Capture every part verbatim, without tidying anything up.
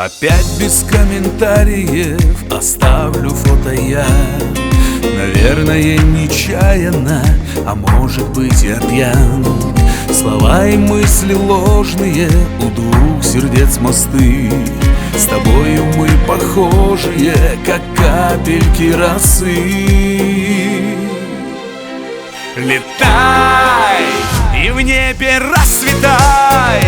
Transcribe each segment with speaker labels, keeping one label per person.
Speaker 1: Опять без комментариев оставлю фото я. Наверное, нечаянно, а может быть я пьян. Слова и мысли ложные, у двух сердец мосты. С тобою мы похожие, как капельки росы. Летай и в небе расцветай,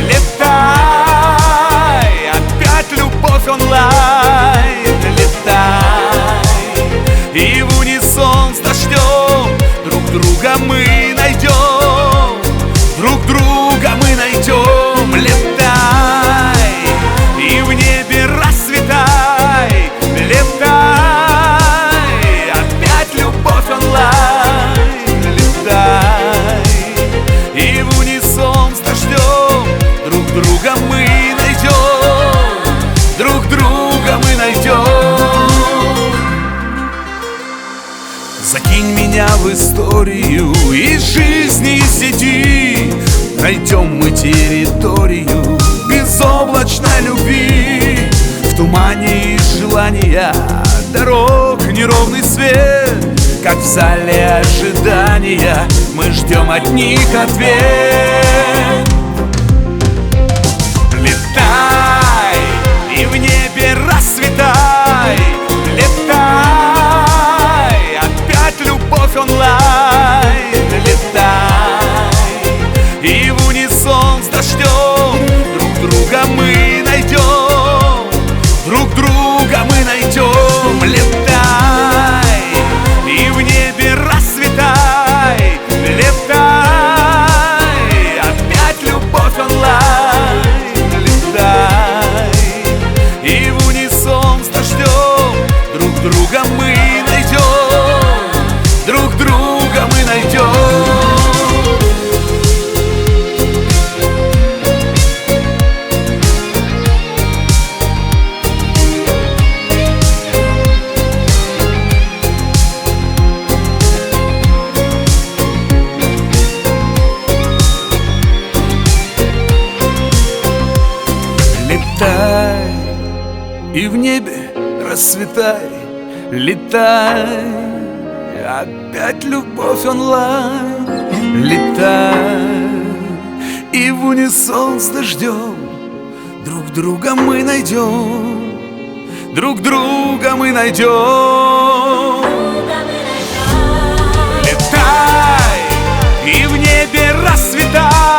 Speaker 1: летай, опять любовь онлайн. Летай и в унисон с дождем друг друга мы найдем, друг друга мы найдем. Летай и в небе расцветай, летай, опять любовь онлайн. Летай и в унисон с дождем друг друга мы найдем, друг друга мы найдем. Закинь меня в историю из жизни, из сети. Найдем мы территорию безоблачной любви. В тумане и желания дорог неровный свет, как в зале ожидания мы ждем от них ответ. Летай и в небе расцветай, летай, опять любовь онлайн. Летай и в унисон с дождем друг друга мы найдем, друг друга мы найдем. Летай и в небе расцветай, летай, опять любовь онлайн. Летай и в унисон с дождем друг друга мы найдем, друг друга мы найдем. Летай и в небе расцветай, летай, опять любовь онлайн. Летай и в унисон с дождем друг друга мы найдем, друг друга мы найдем. Летай и в небе расцветай,